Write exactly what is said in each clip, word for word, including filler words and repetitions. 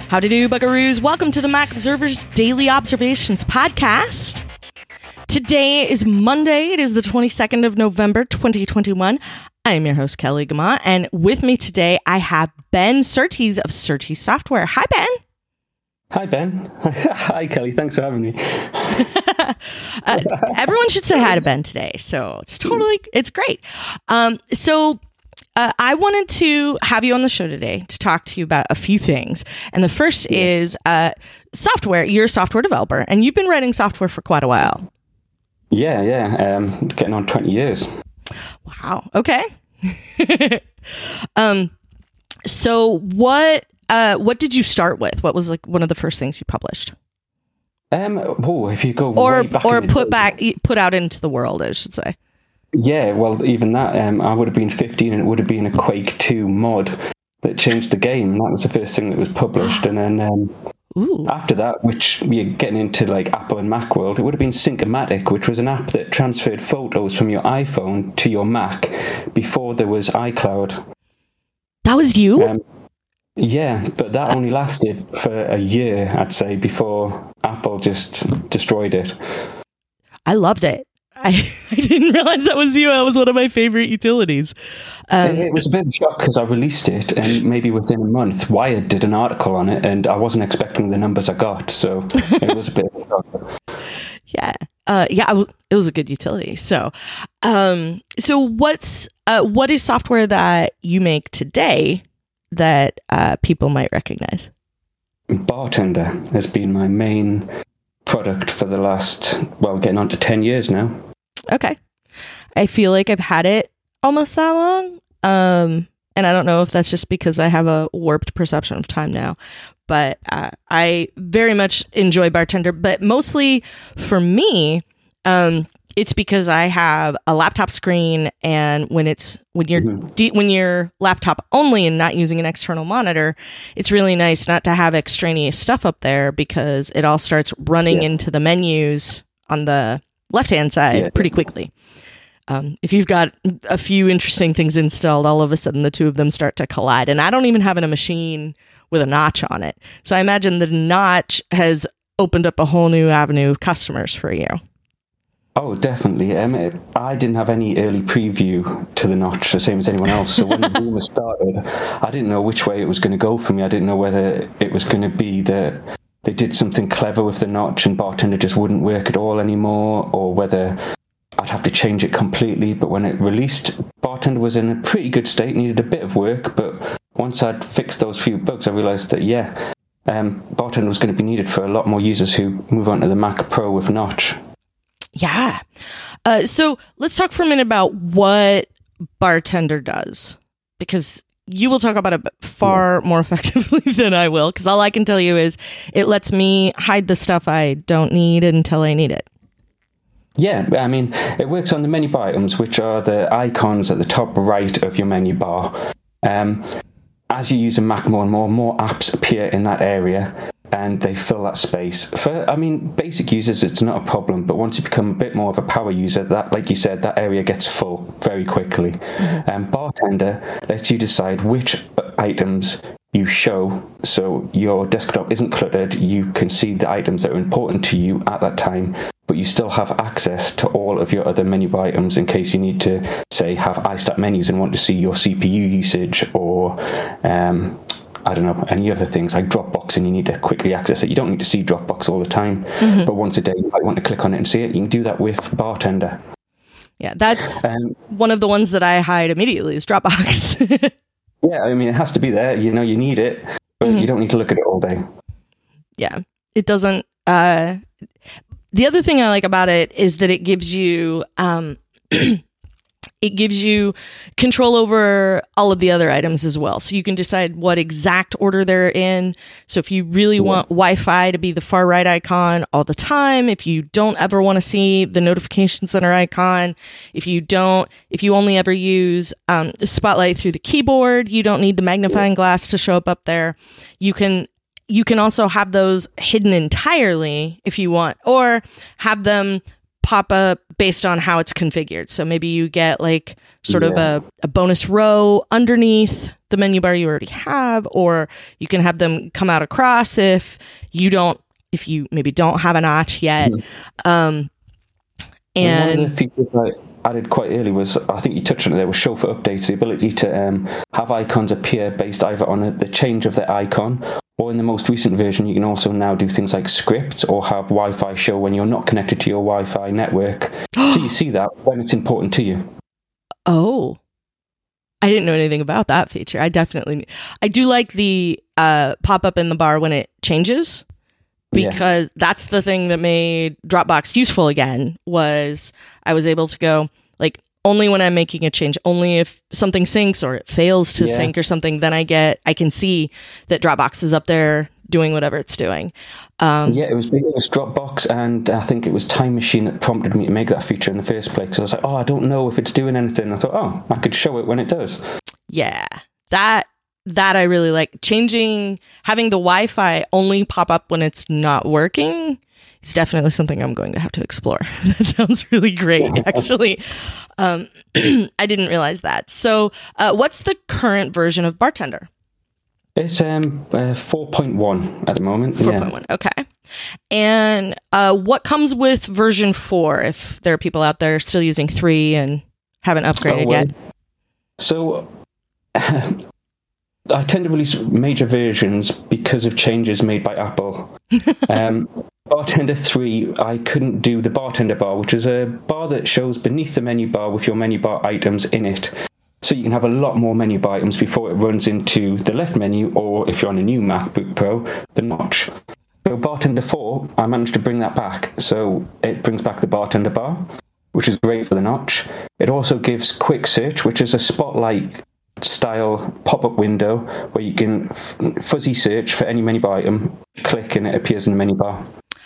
Howdy do, buckaroos. Welcome to the Mac Observer's Daily Observations podcast. Today is Monday. It is the twenty-second of November, twenty twenty-one. I am your host, Kelly Gama, and with me today, I have Ben Surtees of Surtees Software. Hi, Ben. Hi, Ben. Hi, Kelly. Thanks for having me. uh, everyone should say hi to Ben today, so it's totally, it's great. Um, so uh, I wanted to have you on the show today to talk to you about a few things. And the first yeah. is uh, software. You're a software developer, and you've been writing software for quite a while. Yeah, yeah. Um, getting on twenty years. Wow. Okay. um. So what? Uh, what did you start with? What was like one of the first things you published? Um. Oh, if you go or way back or in put the back put out into the world, I should say. Yeah. Well, even that. Um. I would have been fifteen, and it would have been a Quake two mod that changed the game. That was the first thing that was published, and then um. Ooh. After that, which you're getting into like Apple and Mac world, it would have been Syncomatic, which was an app that transferred photos from your iPhone to your Mac before there was iCloud. That was you? Um, yeah, but that only lasted for a year, I'd say, before Apple just destroyed it. I loved it. I, I didn't realize that was you. That was one of my favorite utilities. Um, it, it was a bit of a shock because I released it, and maybe within a month, Wired did an article on it, and I wasn't expecting the numbers I got, so it was a bit of a shock. Yeah, uh, yeah, it was a good utility. So, um, so what's uh, what is software that you make today that uh, people might recognize? Bartender has been my main product for the last, well, getting on to ten years now. Okay. I feel like I've had it almost that long. Um, and I don't know if that's just because I have a warped perception of time now, but uh, I very much enjoy Bartender, but mostly for me, um, it's because I have a laptop screen, and when it's when you're mm-hmm. de- when you're laptop only and not using an external monitor, it's really nice not to have extraneous stuff up there because it all starts running yeah. into the menus on the left-hand side yeah. pretty quickly. Um, if you've got a few interesting things installed, all of a sudden the two of them start to collide. And I don't even have a machine with a notch on it. So I imagine the notch has opened up a whole new avenue of customers for you. Oh, definitely. Um, it, I didn't have any early preview to the notch, the same as anyone else. So when the rumor started, I didn't know which way it was going to go for me. I didn't know whether it was going to be that they did something clever with the notch and Bartender just wouldn't work at all anymore, or whether I'd have to change it completely. But when it released, Bartender was in a pretty good state, needed a bit of work. But once I'd fixed those few bugs, I realized that, yeah, um, Bartender was going to be needed for a lot more users who move on to the Mac Pro with Notch. Yeah. Uh, so let's talk for a minute about what Bartender does, because you will talk about it far yeah. more effectively than I will, because all I can tell you is it lets me hide the stuff I don't need until I need it. Yeah, I mean, it works on the menu bar items, which are the icons at the top right of your menu bar. Um, as you use a Mac more and more, more apps appear in that area, and they fill that space. For, I mean, basic users, it's not a problem, but once you become a bit more of a power user, that, like you said, that area gets full very quickly. Mm-hmm. Um, Bartender lets you decide which items you show, so your desktop isn't cluttered. You can see the items that are important to you at that time, but you still have access to all of your other menu items in case you need to, say, have iStat menus and want to see your C P U usage, or um, I don't know, any other things like Dropbox, and you need to quickly access it. You don't need to see Dropbox all the time, mm-hmm. but once a day you might want to click on it and see it. You can do that with Bartender. Yeah, that's um, one of the ones that I hide immediately is Dropbox. Yeah, I mean, it has to be there. You know, you need it, but mm-hmm. you don't need to look at it all day. Yeah, it doesn't. Uh, the other thing I like about it is that it gives you... Um, it gives you control over all of the other items as well. So you can decide what exact order they're in. So if you really want Wi-Fi to be the far right icon all the time, if you don't ever want to see the notification center icon, if you don't, if you only ever use um, Spotlight through the keyboard, you don't need the magnifying glass to show up up there. You can you can also have those hidden entirely if you want, or have them pop up based on how it's configured. So maybe you get like sort yeah. of a, a bonus row underneath the menu bar you already have, or you can have them come out across if you don't, if you maybe don't have a notch yet. Mm-hmm. Um, and, and one of the features I added quite early was, I think you touched on it there, was show for updates, the ability to um, have icons appear based either on a, the change of the icon, or in the most recent version, you can also now do things like scripts or have Wi-Fi show when you're not connected to your Wi-Fi network. So you see that when it's important to you. Oh, I didn't know anything about that feature. I definitely, I do like the uh, pop-up in the bar when it changes, because yeah. that's the thing that made Dropbox useful again, was I was able to go, like, only when I'm making a change, only if something syncs or it fails to yeah. sync or something, then I get, I can see that Dropbox is up there doing whatever it's doing. Um, yeah, it was it was Dropbox, and I think it was Time Machine that prompted me to make that feature in the first place. So I was like, oh, I don't know if it's doing anything. I thought, oh, I could show it when it does. Yeah, that that I really like. Changing, having the Wi-Fi only pop up when it's not working is definitely something I'm going to have to explore. That sounds really great, actually. Um, I didn't realize that. So uh, what's the current version of Bartender? It's um uh, four point one at the moment. four point one, yeah. Okay. And uh, what comes with version four, if there are people out there still using three and haven't upgraded oh, well, yet? So uh, I tend to release major versions because of changes made by Apple. um, Bartender three, I couldn't do the Bartender bar, which is a bar that shows beneath the menu bar with your menu bar items in it. So you can have a lot more menu bar items before it runs into the left menu, or if you're on a new MacBook Pro, the notch. So Bartender four, I managed to bring that back. So it brings back the Bartender bar, which is great for the notch. It also gives quick search, which is a spotlight style pop-up window where you can f- fuzzy search for any menu bar item, click and it appears in the menu bar.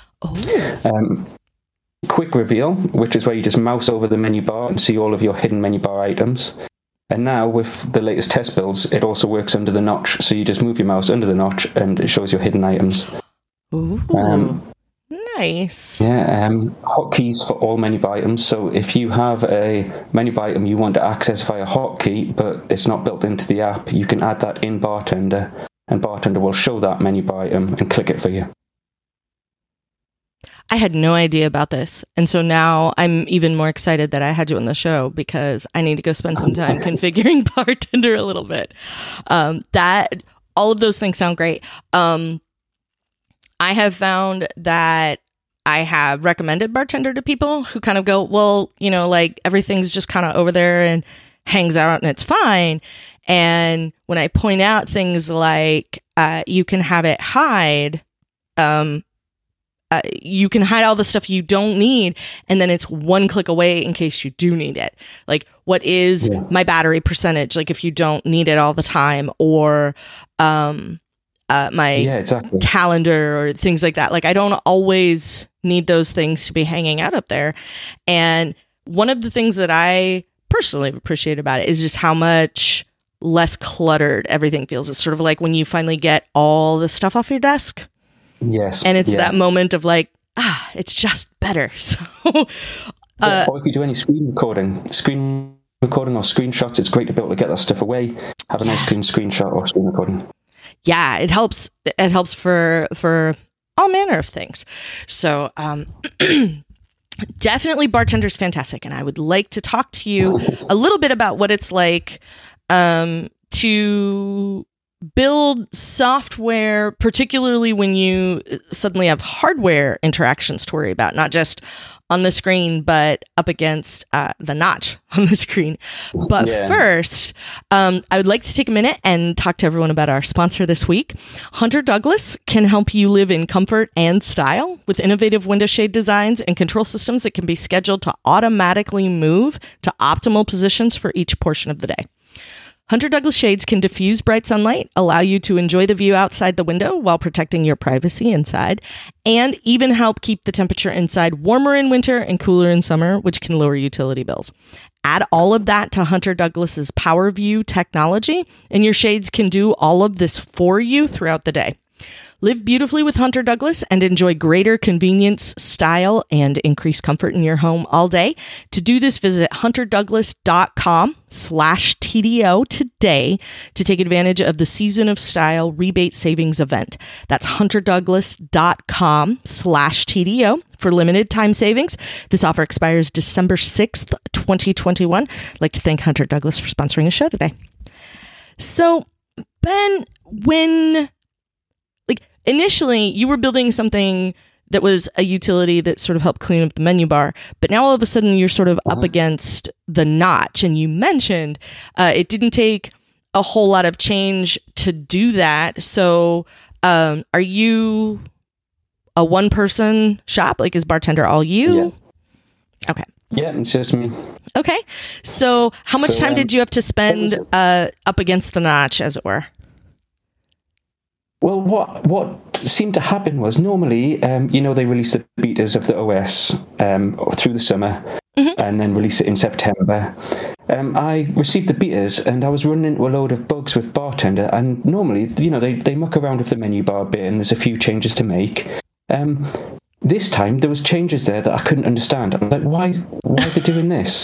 Oh. Um, quick reveal, which is where you just mouse over the menu bar and see all of your hidden menu bar items. And now with the latest test builds, it also works under the notch. So you just move your mouse under the notch and it shows your hidden items. Ooh, um, nice. Yeah, um, hotkeys for all menu bar items. So if you have a menu bar item you want to access via hotkey, but it's not built into the app, you can add that in Bartender, and Bartender will show that menu bar item and click it for you. I had no idea about this. And so now I'm even more excited that I had you on the show, because I need to go spend some time configuring Bartender a little bit. Um, that, all of those things sound great. Um, I have found that I have recommended Bartender to people who kind of go, well, you know, like everything's just kind of over there and hangs out and it's fine. And when I point out things like uh, you can have it hide, um, Uh, you can hide all the stuff you don't need, and then it's one click away in case you do need it. Like, what is yeah. my battery percentage? Like, if you don't need it all the time, or um, uh, my yeah, exactly. calendar or things like that. Like, I don't always need those things to be hanging out up there. And one of the things that I personally appreciate about it is just how much less cluttered everything feels. It's sort of like when you finally get all the stuff off your desk. Yes. And it's yeah. that moment of like, ah, it's just better. So, uh, yeah, or if you do any screen recording, screen recording or screenshots, it's great to be able to get that stuff away, have a yeah. nice clean screenshot or screen recording. Yeah, it helps. It helps for, for all manner of things. So, um, definitely Bartender's fantastic. And I would like to talk to you a little bit about what it's like, um, to build software, particularly when you suddenly have hardware interactions to worry about, not just on the screen, but up against uh, the notch on the screen. But yeah. first, um, I would like to take a minute and talk to everyone about our sponsor this week. Hunter Douglas can help you live in comfort and style with innovative window shade designs and control systems that can be scheduled to automatically move to optimal positions for each portion of the day. Hunter Douglas shades can diffuse bright sunlight, allow you to enjoy the view outside the window while protecting your privacy inside, and even help keep the temperature inside warmer in winter and cooler in summer, which can lower utility bills. Add all of that to Hunter Douglas's PowerView technology, and your shades can do all of this for you throughout the day. Live beautifully with Hunter Douglas and enjoy greater convenience, style, and increased comfort in your home all day. To do this, visit hunterdouglas.com slash TDO today to take advantage of the Season of Style rebate savings event. That's hunterdouglas.com slash TDO for limited time savings. This offer expires December sixth, twenty twenty-one. I'd like to thank Hunter Douglas for sponsoring the show today. So, Ben, when... Initially, you were building something that was a utility that sort of helped clean up the menu bar, but now all of a sudden you're sort of uh-huh. up against the notch. And you mentioned uh, it didn't take a whole lot of change to do that. So um, are you a one-person shop? Like, is bartender all you? Yeah. Okay. Yeah, it's just me. Okay. So how much so, time um, did you have to spend uh, up against the notch, as it were? Well, what what seemed to happen was normally, um, you know, they release the betas of the O S um, through the summer mm-hmm. and then release it in September. Um, I received the betas and I was running into a load of bugs with Bartender. And normally, you know, they, they muck around with the menu bar a bit and there's a few changes to make. Um, this time, there was changes there that I couldn't understand. I'm like, why, why are they doing this?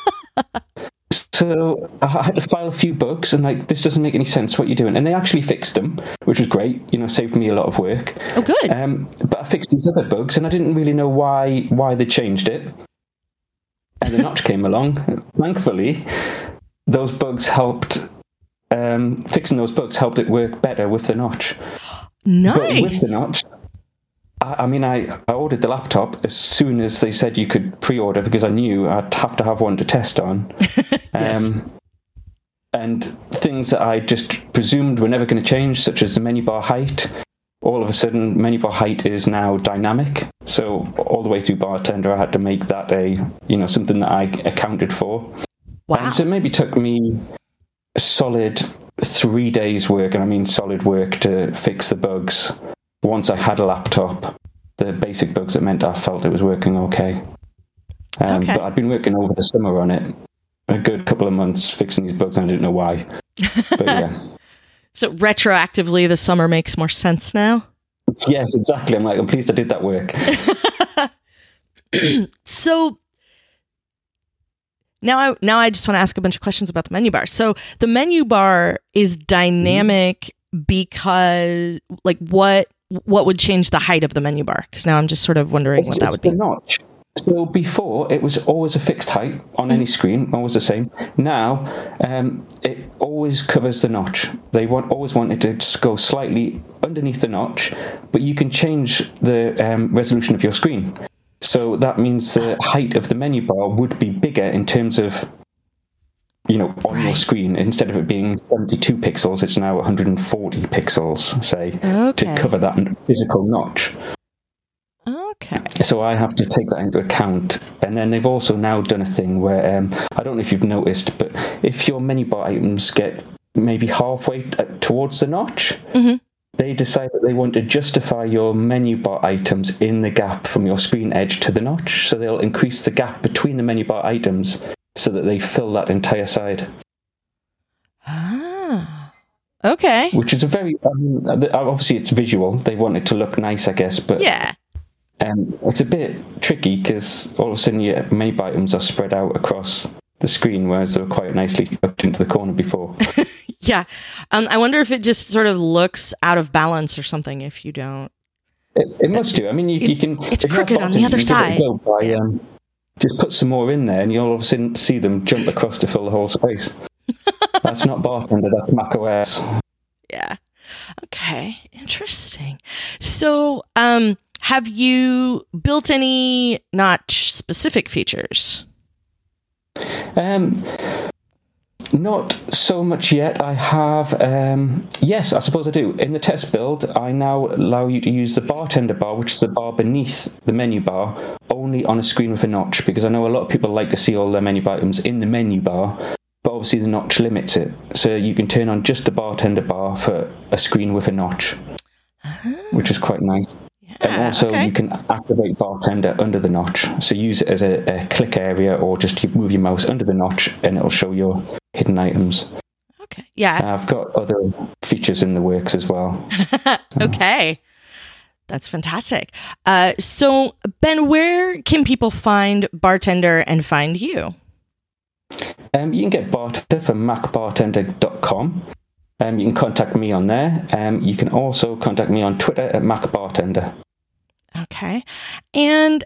So I had to file a few bugs and like, this doesn't make any sense what you're doing. And they actually fixed them, which was great, you know, saved me a lot of work. Oh, good. Um, but I fixed these other bugs and I didn't really know why why they changed it. And the notch came along. Thankfully, those bugs helped, um, fixing those bugs helped it work better with the notch. Nice. But with the notch, I, I mean, I, I ordered the laptop as soon as they said you could pre-order because I knew I'd have to have one to test on. Yes. Um, and things that I just presumed were never going to change, such as the menu bar height. All of a sudden, menu bar height is now dynamic. So all the way through Bartender, I had to make that a, you know, something that I accounted for. Wow. And so it maybe took me a solid three days work, and I mean solid work, to fix the bugs. Once I had a laptop, the basic bugs that meant I felt it was working okay. Um, okay. But I'd been working over the summer on it. A good couple of months fixing these bugs and I didn't know why. But yeah. So retroactively, the summer makes more sense now? Yes, exactly. I'm like, I'm pleased I did that work. So now I now I just want to ask a bunch of questions about the menu bar. So the menu bar is dynamic mm-hmm. because, like, what what would change the height of the menu bar? Because now I'm just sort of wondering it's, what that it's would be. The notch. So before, it was always a fixed height on any screen, always the same. Now, um, it always covers the notch. They want always want it to just go slightly underneath the notch, but you can change the um, resolution of your screen. So that means the height of the menu bar would be bigger in terms of, you know, on right. your screen. Instead of it being seventy-two pixels, it's now one hundred forty pixels, say, okay. to cover that physical notch. Okay. So I have to take that into account. And then they've also now done a thing where, um, I don't know if you've noticed, but if your menu bar items get maybe halfway t- towards the notch, mm-hmm. they decide that they want to justify your menu bar items in the gap from your screen edge to the notch. So they'll increase the gap between the menu bar items so that they fill that entire side. Ah, okay. Which is a very, I mean, obviously it's visual. They want it to look nice, I guess, but... Yeah. Um, it's a bit tricky because all of a sudden your menu items are spread out across the screen, whereas they were quite nicely tucked into the corner before. Yeah. Um, I wonder if it just sort of looks out of balance or something if you don't. It, it must do. I mean, you, it, you can... It's crooked on the other side. By, um, just put some more in there and you'll all of a sudden see them jump across to fill the whole space. That's not Bartender, that's macOS. Yeah. Okay. Interesting. So, um... have you built any notch-specific features? Um, not so much yet. I have, um, yes, I suppose I do. In the test build, I now allow you to use the Bartender bar, which is the bar beneath the menu bar, only on a screen with a notch, because I know a lot of people like to see all their menu items in the menu bar, but obviously the notch limits it. So you can turn on just the Bartender bar for a screen with a notch, uh-huh. which is quite nice. And also, okay. you can activate Bartender under the notch. So use it as a, a click area or just move your mouse under the notch and it'll show your hidden items. Okay. Yeah. I've got other features in the works as well. Okay. That's fantastic. Uh, so, Ben, where can people find Bartender and find you? Um, you can get Bartender from mac bartender dot com. Um, you can contact me on there. Um, you can also contact me on Twitter at macbartender. Okay. And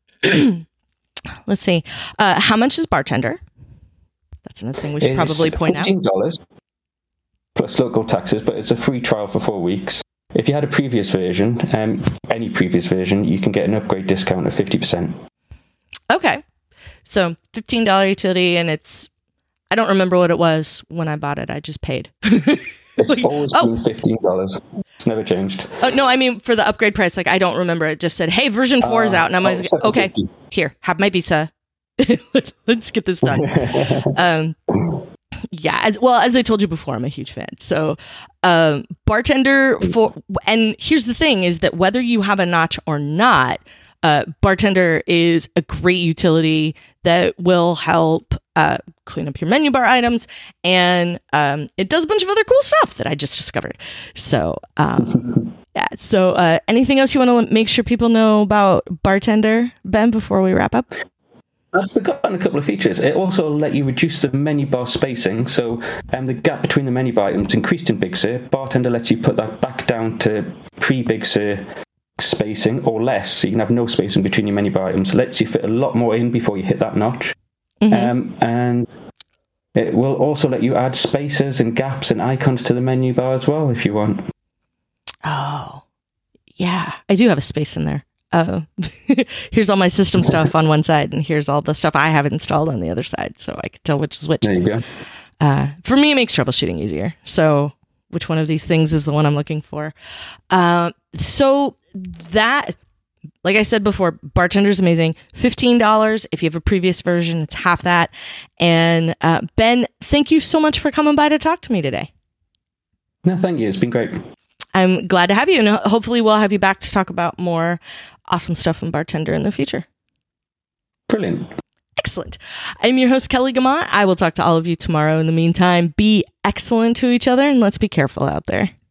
let's see. Uh, how much is Bartender? That's another thing we should It's probably point fourteen dollars out. Plus local taxes, but it's a free trial for four weeks. If you had a previous version, um, any previous version, you can get an upgrade discount of fifty percent. Okay. So fifteen dollars utility, and it's, I don't remember what it was when I bought it. I just paid. It's like, always oh. been fifteen dollars. It's never changed. Oh, no, I mean, for the upgrade price, like, I don't remember. It just said, hey, version four uh, is out. And I'm always, oh, okay, here, have my Visa. Let's get this done. um, yeah, as well, as I told you before, I'm a huge fan. So um, Bartender for, and here's the thing is that whether you have a notch or not, uh, Bartender is a great utility that will help uh, clean up your menu bar items, and um, it does a bunch of other cool stuff that I just discovered. So, um, yeah. So, uh, anything else you want to make sure people know about Bartender, Ben, before we wrap up? I've forgotten a couple of features. It also let you reduce the menu bar spacing, so um, the gap between the menu bar items increased in Big Sur. Bartender lets you put that back down to pre-Big Sur spacing or less, so you can have no spacing between your menu bar items. It lets you fit a lot more in before you hit that notch. Mm-hmm. Um, and it will also let you add spacers and gaps and icons to the menu bar as well if you want. Oh, yeah. I do have a space in there. Uh, here's all my system stuff on one side, and here's all the stuff I have installed on the other side, so I can tell which is which. There you go. Uh, for me, it makes troubleshooting easier. So which one of these things is the one I'm looking for? Uh, so that... Like I said before, Bartender's amazing. fifteen dollars. If you have a previous version, it's half that. And uh, Ben, thank you so much for coming by to talk to me today. No, thank you. It's been great. I'm glad to have you. And hopefully we'll have you back to talk about more awesome stuff in Bartender in the future. Brilliant. Excellent. I'm your host, Kelly Gamont. I will talk to all of you tomorrow. In the meantime, be excellent to each other and let's be careful out there.